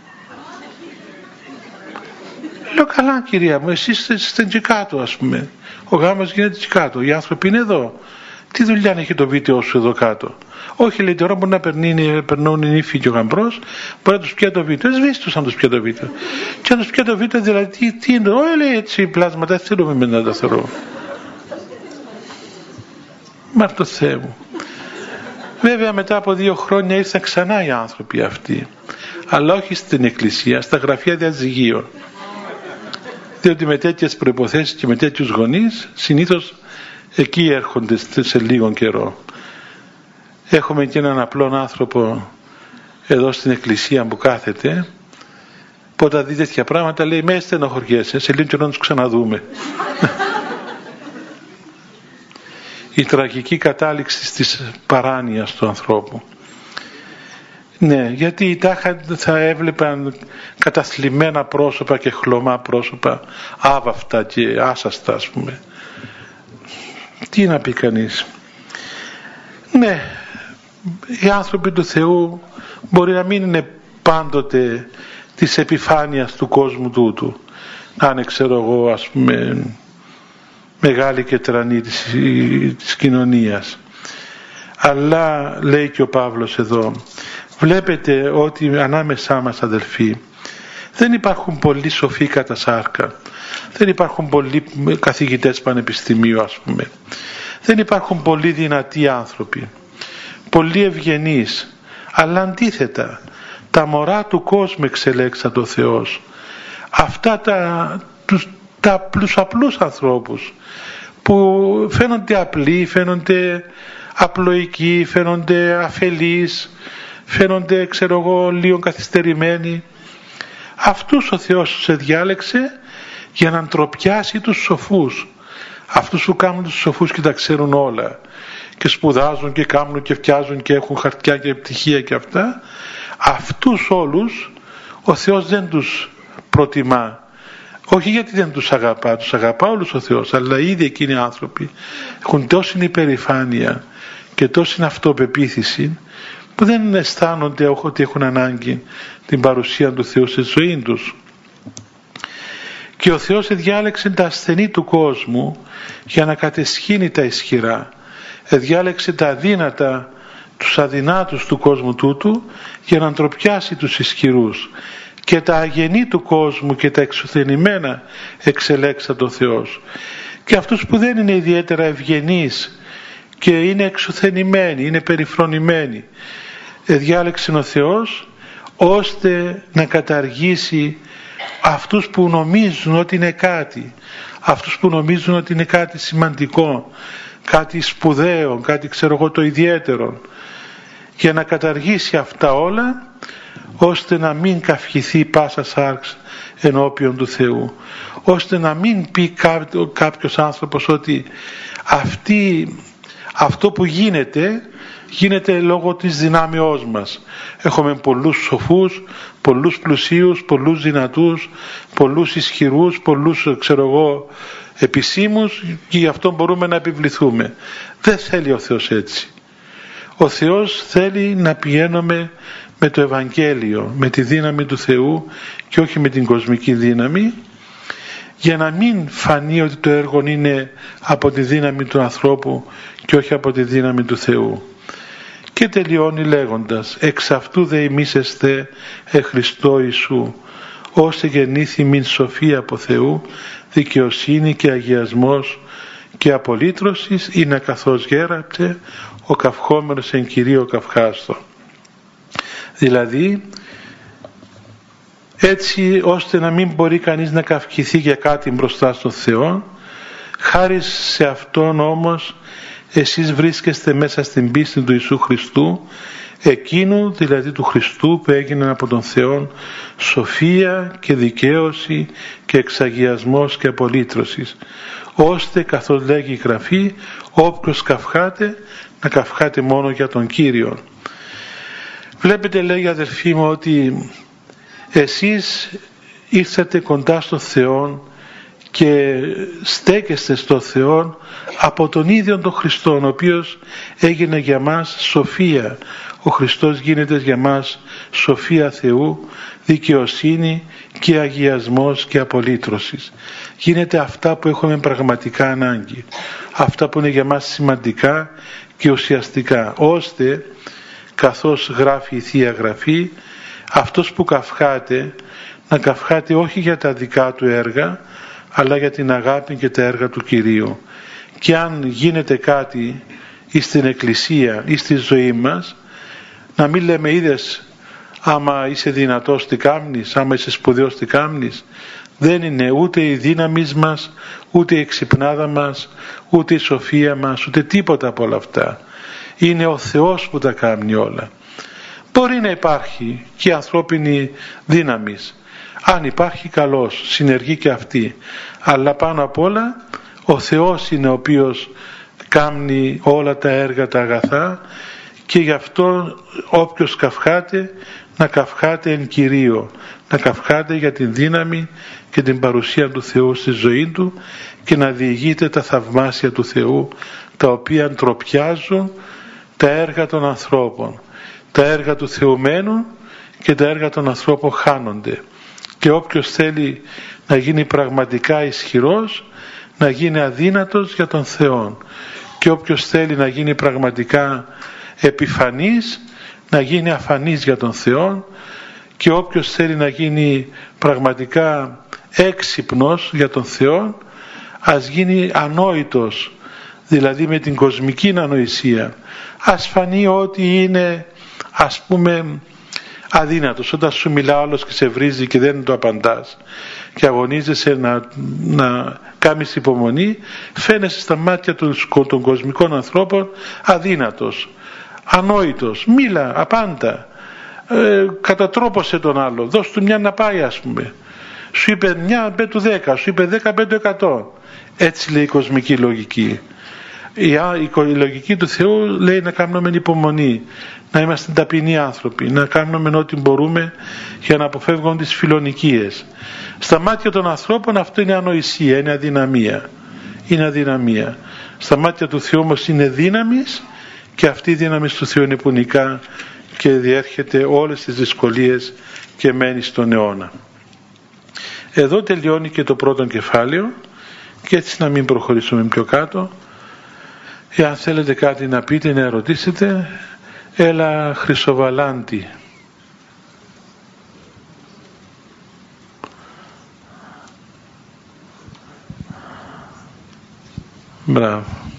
Λέω, καλά κυρία μου, εσείς είστε εκεί κάτω, ας πούμε. Ο γάμος γίνεται εκεί κάτω, οι άνθρωποι είναι εδώ. Τι δουλειά έχει το βίντεο σου εδώ κάτω. Όχι, λέει, τώρα μπορεί να περνούν, περνούν οι νύφοι και ο γαμπρός, μπορεί να τους πιάει το βίντεο. Σβήσει τους αν τους πιάει το βίντεο. Και αν τους πιάει το βίντεο, δηλαδή, τι, τι είναι, όχι, λέει, έτσι πλάσματα, δεν θέλουμε με να τα θεωρώ. Μα το Θεέ μου. Βέβαια, μετά από δύο χρόνια ήρθαν ξανά οι άνθρωποι αυτοί, αλλά όχι στην εκκλησία, στα γραφεία διαζυγίων. Διότι με τέτοιες προϋποθέσεις και με τέτοιους γονείς, συνήθως εκεί έρχονται σε λίγο καιρό. Έχουμε και έναν απλό άνθρωπο εδώ στην εκκλησία που κάθεται, που όταν δει τέτοια πράγματα λέει, με στενοχωριέσαι, σε λίγο καιρό να τους ξαναδούμε. Η τραγική κατάληξη της παράνοιας του ανθρώπου. Ναι, γιατί τάχα θα έβλεπαν καταθλιμμένα πρόσωπα και χλωμά πρόσωπα, άβαυτα και άσαστα, ας πούμε. Τι να πει κανείς. Ναι, οι άνθρωποι του Θεού μπορεί να μην είναι πάντοτε της επιφάνειας του κόσμου τούτου, να είναι, ξέρω εγώ, ας πούμε, μεγάλη και τρανή της, της κοινωνίας, Αλλά λέει και ο Παύλος εδώ, βλέπετε ότι ανάμεσά μας αδελφοί δεν υπάρχουν πολλοί σοφοί κατά σάρκα, δεν υπάρχουν πολλοί καθηγητές πανεπιστημίου ας πούμε, δεν υπάρχουν πολλοί δυνατοί άνθρωποι, πολλοί ευγενείς, αλλά αντίθετα τα μωρά του κόσμου εξελέξατε ο Θεός, αυτά τα, τους, τα απλούς απλούς ανθρώπους που φαίνονται απλοί, φαίνονται απλοϊκοί, φαίνονται αφελείς, φαίνονται ξέρω εγώ λίγο καθυστερημένοι, αυτούς ο Θεός τους διάλεξε για να ντροπιάσει τους σοφούς, αυτούς που κάνουν τους σοφούς και τα ξέρουν όλα και σπουδάζουν και κάνουν και φτιάζουν και έχουν χαρτιά και πτυχία και αυτά, αυτούς όλους ο Θεός δεν τους προτιμά, όχι γιατί δεν τους αγαπά, τους αγαπά όλους ο Θεός, αλλά ήδη εκείνοι οι άνθρωποι έχουν τόση υπερηφάνεια και τόση αυτοπεποίθηση που δεν αισθάνονται ότι έχουν ανάγκη την παρουσία του Θεού στη ζωή τους. Και ο Θεός διάλεξε τα ασθενή του κόσμου για να κατεσχύνει τα ισχυρά, διάλεξε τα αδύνατα, τους αδυνάτους του κόσμου τούτου για να ντροπιάσει τους ισχυρούς, και τα αγενή του κόσμου και τα εξουθενημένα εξελέξατε ο Θεός, και αυτούς που δεν είναι ιδιαίτερα ευγενείς και είναι εξουθενημένοι, είναι περιφρονημένοι, διάλεξε ο Θεός ώστε να καταργήσει αυτούς που νομίζουν ότι είναι κάτι, αυτούς που νομίζουν ότι είναι κάτι σημαντικό, κάτι σπουδαίο, κάτι ξέρω εγώ το ιδιαίτερο, για να καταργήσει αυτά όλα ώστε να μην καυχηθεί πάσα σάρξ ενώπιον του Θεού, ώστε να μην πει κάποιο, κάποιος άνθρωπος ότι αυτή, αυτό που γίνεται γίνεται λόγω της δυνάμεώς μας. Έχουμε πολλούς σοφούς, πολλούς πλουσίους, πολλούς δυνατούς, πολλούς ισχυρούς, πολλούς ξέρω εγώ επισήμους, και γι' αυτό μπορούμε να επιβληθούμε. Δεν θέλει ο Θεός έτσι. Ο Θεός θέλει να πηγαίνουμε με το Ευαγγέλιο, με τη δύναμη του Θεού και όχι με την κοσμική δύναμη, για να μην φανεί ότι το έργο είναι από τη δύναμη του ανθρώπου και όχι από τη δύναμη του Θεού. Και τελειώνει λέγοντας, εξ αυτού δε ημίσεστε ε Χριστώ Ιησού, ώστε γεννήθη μην σοφία από Θεού, δικαιοσύνη και αγιασμός και απολύτρωσης, είναι καθώς γέραπτε ο καυχόμενος εν Κυρίω καυχάστο. Δηλαδή έτσι ώστε να μην μπορεί κανείς να καυχηθεί για κάτι μπροστά στον Θεό, χάρη σε Αυτόν όμως εσείς βρίσκεστε μέσα στην πίστη του Ιησού Χριστού, εκείνου δηλαδή του Χριστού που έγινε από τον Θεό σοφία και δικαίωση και εξαγιασμός και απολύτρωσης, ώστε καθώς λέγει η Γραφή, όποιος καυχάται να καυχάται μόνο για τον Κύριο. Βλέπετε, λέει αδελφοί μου, ότι εσείς ήρθατε κοντά στον Θεό και στέκεστε στο Θεό από τον ίδιο τον Χριστό, ο οποίος έγινε για μας σοφία. Ο Χριστός γίνεται για μας σοφία Θεού, δικαιοσύνη και αγιασμός και απολύτρωσης. Γίνεται αυτά που έχουμε πραγματικά ανάγκη, αυτά που είναι για μας σημαντικά και ουσιαστικά, ώστε καθώς γράφει η Θεία Γραφή, αυτός που καυχάται να καυχάται όχι για τα δικά του έργα, αλλά για την αγάπη και τα έργα του Κυρίου. Και αν γίνεται κάτι ή στην Εκκλησία ή στη ζωή μας, να μην λέμε είδες άμα είσαι δυνατός τι κάμνεις, άμα είσαι σπουδαίος τι κάμνεις. Δεν είναι ούτε η δύναμη μας, ούτε η ξυπνάδα μας, ούτε η σοφία μας, ούτε τίποτα από όλα αυτά. Είναι ο Θεός που τα κάνει όλα. Μπορεί να υπάρχει και ανθρώπινη δύναμη. Αν υπάρχει καλώς, συνεργεί και αυτή. Αλλά πάνω απ' όλα ο Θεός είναι ο οποίος κάνει όλα τα έργα τα αγαθά, και γι' αυτό όποιος καυχάται να καυχάται εν Κυρίω, να καυχάται για την δύναμη και την παρουσία του Θεού στη ζωή του και να διηγείται τα θαυμάσια του Θεού, τα οποία ντροπιάζουν τα έργα των ανθρώπων. Τα έργα του Θεού μένουν και τα έργα των ανθρώπων χάνονται. Και όποιος θέλει να γίνει πραγματικά ισχυρός, να γίνει αδύνατος για τον Θεό. και όποιος θέλει να γίνει πραγματικά επιφανής, να γίνει αφανής για τον Θεό, και όποιος θέλει να γίνει πραγματικά έξυπνος για τον Θεό, ας γίνει ανόητος, δηλαδή με την κοσμική ανοησία. Ας φανεί ότι είναι, ας πούμε, αδύνατος. Όταν σου μιλά άλλος και σε βρίζει και δεν το απαντάς και αγωνίζεσαι να, να κάνεις υπομονή, φαίνεσαι στα μάτια των, των κοσμικών ανθρώπων αδύνατος, ανόητος. Μίλα, απάντα, ε, κατατρόπωσε τον άλλο, δώσ' του μια να πάει, ας πούμε. Σου είπε μια, μπε του δέκα, σου είπε δέκα, μπε του εκατό. Έτσι λέει η κοσμική λογική. Η, η, η λογική του Θεού λέει να κάνουμε υπομονή, να είμαστε ταπεινοί άνθρωποι, να κάνουμε ό,τι μπορούμε για να αποφεύγουν τις φιλονικίες. Στα μάτια των ανθρώπων αυτό είναι ανοησία, είναι αδυναμία. Είναι αδυναμία. Στα μάτια του Θεού όμως είναι δύναμης, και αυτή η δύναμη του Θεού είναι πουνικά και διέρχεται όλες τις δυσκολίες και μένει στον αιώνα. Εδώ τελειώνει και το πρώτο κεφάλαιο, και έτσι να μην προχωρήσουμε πιο κάτω. Εάν θέλετε κάτι να πείτε, να ρωτήσετε, έλα Χρυσοβαλάντη. Μπράβο.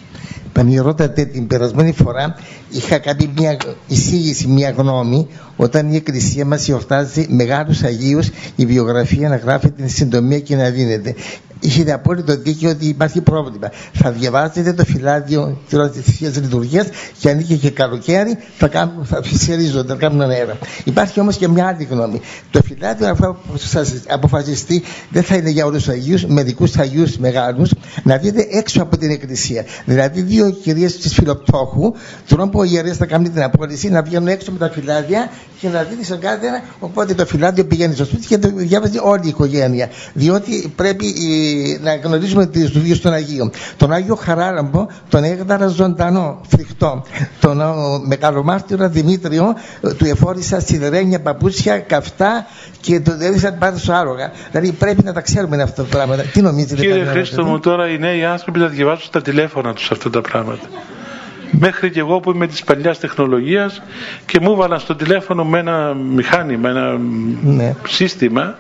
Πανηρώτατε, την περασμένη φορά είχα κάνει μια εισήγηση, μια γνώμη, όταν η Εκκλησία μας γιορτάζει μεγάλους Αγίους, η βιογραφία να γράφεται εν συντομία και να δίνεται. Είχετε απόλυτο δίκιο ότι υπάρχει πρόβλημα. Θα διαβάζετε το φυλάδιο της Θείας Λειτουργίας, και αν είχε και καλοκαίρι θα, κάνουν, θα φυσιαρίζονται, θα κάνουν αέρα. Υπάρχει όμως και μια άλλη γνώμη. Το φυλάδιο, αφού σας αποφασιστεί, δεν θα είναι για όλους τους Αγίους, μερικούς Αγίους μεγάλους, να δείτε έξω από την Εκκλησία. Δηλαδή, δύο κυρίες της Φιλοπτώχου, τον που ο ιερέας θα κάνει την απόλυση, να βγαίνουν έξω με τα φυλάδια και να δίνει στον κάθε ένα. Οπότε το φυλάδιο πηγαίνει στο σπίτι και το διάβαζε όλη η οικογένεια. Διότι πρέπει να γνωρίζουμε τις δουλειές των Αγίων. Τον Άγιο Χαράλαμπο τον έγδαρα ζωντανό, φρικτό. Τον Μεγαλομάρτυρα Δημήτριο του εφόρησα σιδερένια παπούτσια, καυτά, και τον έδειξαν πάνω στο άλογα. Δηλαδή πρέπει να τα ξέρουμε αυτά τα πράγματα. Τι νομίζετε? Κύριε Χρήστο μου, τώρα οι νέοι άνθρωποι θα διαβάζουν στα τηλέφωνα τους αυτά τα πράγματα. Μέχρι και εγώ που είμαι της παλιάς τεχνολογίας και μου έβαλαν στο τηλέφωνο με ένα μηχάνημα, ένα ναι. σύστημα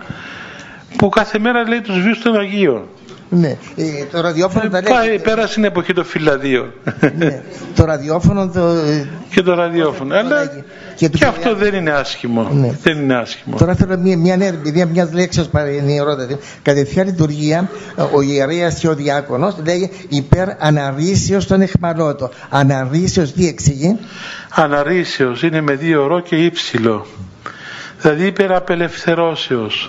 που κάθε μέρα λέει τους βίους των Αγίων. Ναι. Ε, το ραδιόφωνο τα λέει. Πέρασε η εποχή των φυλαδίων. Ναι. Το ραδιόφωνο το... και το ραδιόφωνο. Αλλά και, και αυτό λέει... δεν είναι άσχημο. Ναι. Δεν είναι άσχημο. Τώρα θέλω μια, μια νέα μια λέξη παρενιερώτατη. Κατευθείαν λειτουργία, ο ιερέας και ο διάκονος λέει υπέρ αναρρήσεως των εχμαλώτων. Αναρρήσεως τι εξηγεί? Αναρρήσεως είναι με δύο ρο και ύψιλο. Δηλαδή υπέρ απελευθερώσεως.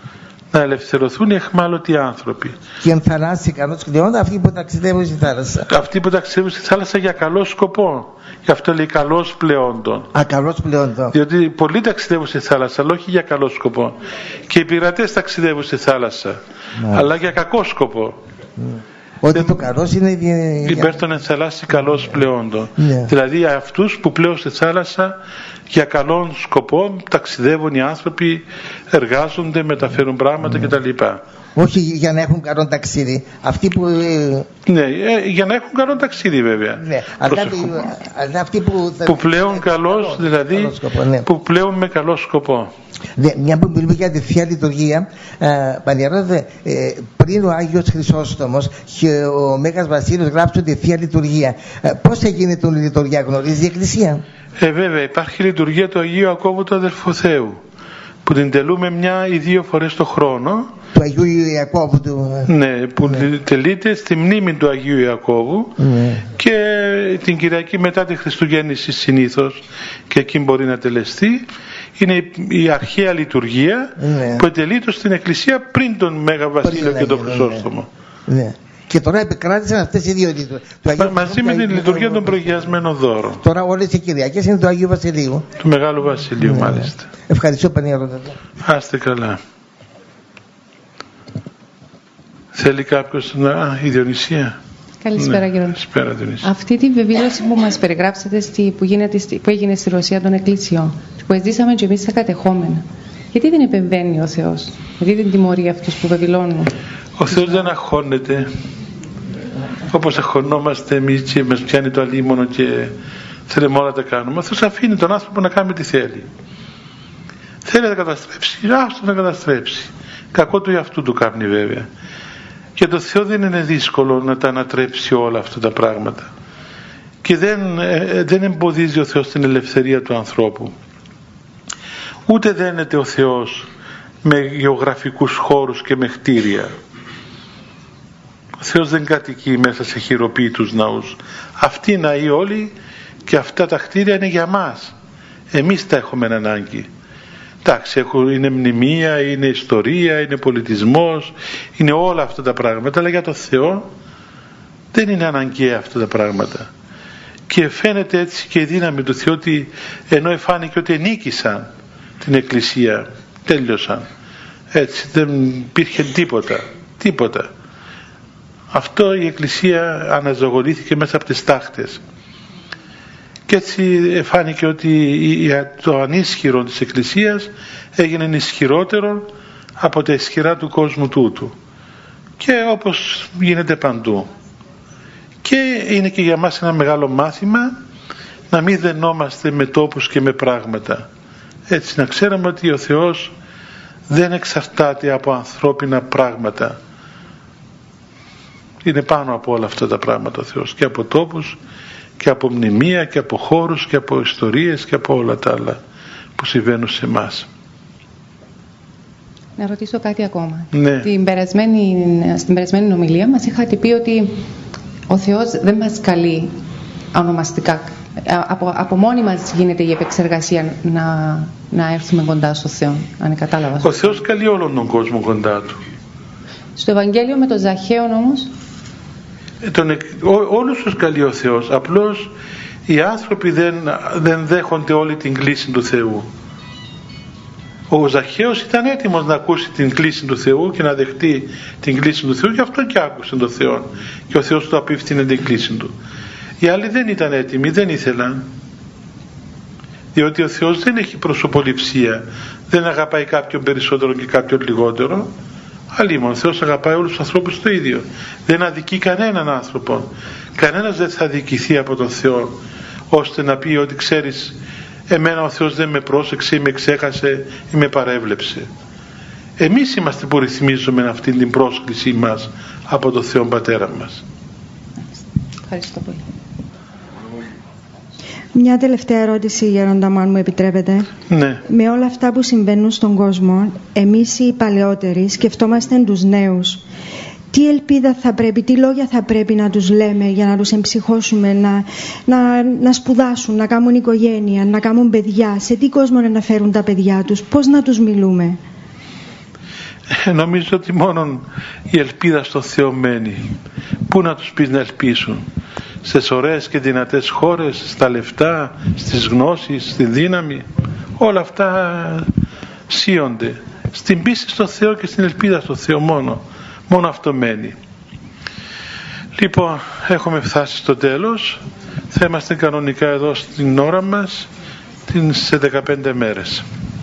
Να ελευθερωθούν οι εχμάλωτοι άνθρωποι. Και εν θαλάσσι καλώς κλειώντα, αυτοί που ταξιδεύουν στη θάλασσα. Αυτοί που ταξιδεύουν στη θάλασσα για καλό σκοπό. Γι' αυτό λέει καλός πλεόντων. Α, καλός πλεόντων. Διότι πολλοί ταξιδεύουν στη θάλασσα, αλλά όχι για καλό σκοπό. Και οι πειρατές ταξιδεύουν στη θάλασσα, ναι. αλλά για κακό σκοπό. Ναι. Ότι το καλός είναι υπέρ των ενθαλάσσι καλός πλεόντων. Ναι. Δηλαδή αυτούς που πλέουν στη θάλασσα για καλόν σκοπό ταξιδεύουν οι άνθρωποι, εργάζονται, μεταφέρουν πράγματα ναι. κτλ. Όχι για να έχουν καλό ταξίδι. Αυτοί που... Ναι, για να έχουν καλό ταξίδι βέβαια. Ναι, αλλά, αλλά αυτοί που... που πλέουν καλός, δηλαδή καλό σκοπό, ναι. που πλέουν με καλό σκοπό. Ναι, μια που μιλούμε για τη Θεία Λειτουργία, πανιερώνεται, ε, πριν ο Άγιος Χρυσόστομος και ο Μέγας Βασίλειος γράψουν τη Θεία Λειτουργία. Ε, πώς θα γίνει η λειτουργία, γνωρίζει η Εκκλησία? Ε, βέβαια, υπάρχει λειτουργία του Αγίου Ιακώβου του Αδελφού Θεού, που την τελούμε μια ή δύο φορές το χρόνο. Του Αγίου Ιακώβου του... Ναι, που ναι. τελείται στη μνήμη του Αγίου Ιακώβου ναι. και την Κυριακή μετά τη Χριστουγέννηση συνήθως, και εκεί μπορεί να τελεστεί. Είναι η αρχαία λειτουργία ναι. που τελείται στην Εκκλησία πριν τον Μέγα Βασίλειο και τον Χρυσόστομο. Ναι. Ναι. Και τώρα επικράτησαν αυτές οι δύο λειτουργίες. Μαζί με την λειτουργία των προγιασμένων δώρων. Τώρα όλες οι Κυριακές είναι του Αγίου Βασιλείου. Του Μεγάλου Βασιλείου, ναι. μάλιστα. Ευχαριστώ, Πανιερώτατα. Άστε καλά. Θέλει κάποιος να... Α, η Διονυσία. Καλησπέρα, ναι. κύριε. Καλησπέρα, Διονυσία. Αυτή τη βεβήλωση που μας περιγράψατε, στη, που, γίνεται, που έγινε στη Ρωσία των Εκκλησιών, που ζήσαμε και εμείς στα κατεχόμενα, γιατί δεν επεμβαίνει ο Θεός? Γιατί δεν τιμωρεί αυτούς που βεβηλώνουν? Ο Θεός δεν αγχώνεται. όπως εχωνόμαστε εμείς και μας πιάνει το αλίμονο και θέλουμε όλα τα κάνουμε. Ο Θεός αφήνει τον άνθρωπο να κάνει τι θέλει. Θέλει να καταστρέψει, άστο να καταστρέψει. Κακό του εαυτού του κάνει βέβαια. Και το Θεό δεν είναι δύσκολο να τα ανατρέψει όλα αυτά τα πράγματα. Και δεν, ε, δεν εμποδίζει ο Θεός την ελευθερία του ανθρώπου. Ούτε δένεται ο Θεός με γεωγραφικούς χώρους και με κτίρια. Ο Θεός δεν κατοικεί μέσα σε χειροποίητους ναούς. Αυτοί οι ναοί όλοι και αυτά τα κτίρια είναι για μας. Εμείς τα έχουμε ανάγκη. Εντάξει, είναι μνημεία, είναι ιστορία, είναι πολιτισμός, είναι όλα αυτά τα πράγματα, αλλά για το Θεό δεν είναι αναγκαία αυτά τα πράγματα. Και φαίνεται έτσι και η δύναμη του Θεού, ότι ενώ εφάνηκε ότι νίκησαν την Εκκλησία, τέλειωσαν. Έτσι, δεν υπήρχε τίποτα, τίποτα. Αυτό η Εκκλησία αναζωογονήθηκε μέσα από τις τάχτες. Και έτσι φάνηκε ότι το ανίσχυρο της Εκκλησίας έγινε ισχυρότερο από τα ισχυρά του κόσμου τούτου. Και όπως γίνεται παντού. Και είναι και για μας ένα μεγάλο μάθημα να μην δενόμαστε με τόπους και με πράγματα. Έτσι, να ξέρουμε ότι ο Θεός δεν εξαρτάται από ανθρώπινα πράγματα. Είναι πάνω από όλα αυτά τα πράγματα ο Θεός, και από τόπους και από μνημεία και από χώρους και από ιστορίες και από όλα τα άλλα που συμβαίνουν σε εμάς. Να ρωτήσω κάτι ακόμα. Ναι. Την περασμένη, στην περασμένη ομιλία μας είχατε πει ότι ο Θεός δεν μας καλεί ονομαστικά. Από, από μόνη μας γίνεται η επεξεργασία να, να έρθουμε κοντά στο Θεό, αν κατάλαβα. Ο Θεός καλεί όλον τον κόσμο κοντά του. Στο Ευαγγέλιο με τον Ζαχαίο όμως, Τον, ό, όλους τους καλεί ο Θεός, απλώς οι άνθρωποι δεν, δεν δέχονται όλη την κλίση του Θεού. Ο Ζαχαίος ήταν έτοιμος να ακούσει την κλίση του Θεού και να δεχτεί την κλίση του Θεού, γι' αυτό και άκουσε τον Θεό και ο Θεός του απίφθινε την κλίση του. Οι άλλοι δεν ήταν έτοιμοι, δεν ήθελαν, διότι ο Θεός δεν έχει προσωποληψία, δεν αγαπάει κάποιον περισσότερο και κάποιον λιγότερο. Αλλήμον, ο Θεός αγαπάει όλους τους ανθρώπους το ίδιο. Δεν αδικεί κανέναν άνθρωπο. Κανένας δεν θα αδικηθεί από τον Θεό ώστε να πει ότι ξέρεις, εμένα ο Θεός δεν με πρόσεξε ή με ξέχασε ή με παρέβλεψε. Εμείς είμαστε που ρυθμίζουμε αυτή την πρόσκλησή μας από τον Θεό Πατέρα μας. ευχαριστώ πολύ. Μια τελευταία ερώτηση, Γέροντα μου, αν μου επιτρέπετε. Ναι. Με όλα αυτά που συμβαίνουν στον κόσμο, εμείς οι παλαιότεροι σκεφτόμαστε τους νέους. Τι ελπίδα θα πρέπει, τι λόγια θα πρέπει να τους λέμε για να τους εμψυχώσουμε, να, να, να σπουδάσουν, να κάνουν οικογένεια, να κάνουν παιδιά, σε τι κόσμο να φέρουν τα παιδιά τους, πώς να τους μιλούμε. Ε, νομίζω ότι μόνο η ελπίδα στο Θεό μένει. Πού να τους πεις να ελπίσουν? Σε ωραίες και δυνατές χώρες, στα λεφτά, στις γνώσεις, στη δύναμη? Όλα αυτά σύονται. Στην πίστη στο Θεό και στην ελπίδα στο Θεό μόνο. Μόνο αυτό μένει. Λοιπόν, έχουμε φτάσει στο τέλος. Θα είμαστε κανονικά εδώ στην ώρα μας σε δεκαπέντε μέρες.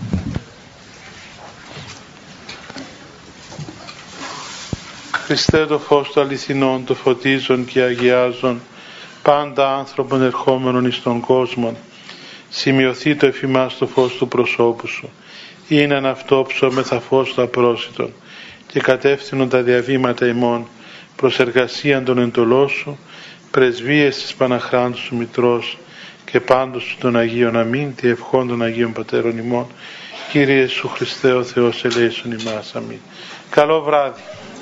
Χριστέ, το φως του αληθινών, το φωτίζον και αγιάζον πάντα άνθρωπον ερχόμενων εις τον κόσμο. Σημειωθεί το εφημάς το φως του προσώπου σου. Είναι αν αυτό ψώμεθα φως του απρόσιτον και κατεύθυνον τα διαβήματα ημών προς εργασίαν των εντολών σου, πρεσβείες της Παναχράντου σου Μητρός και πάντως σου των Αγίων. Αμήν. Τη ευχών των Αγίων Πατέρων ημών. Κύριε Ιησού Χριστέ ο Θεός ελέησον ημάς. Αμήν. Καλό βράδυ.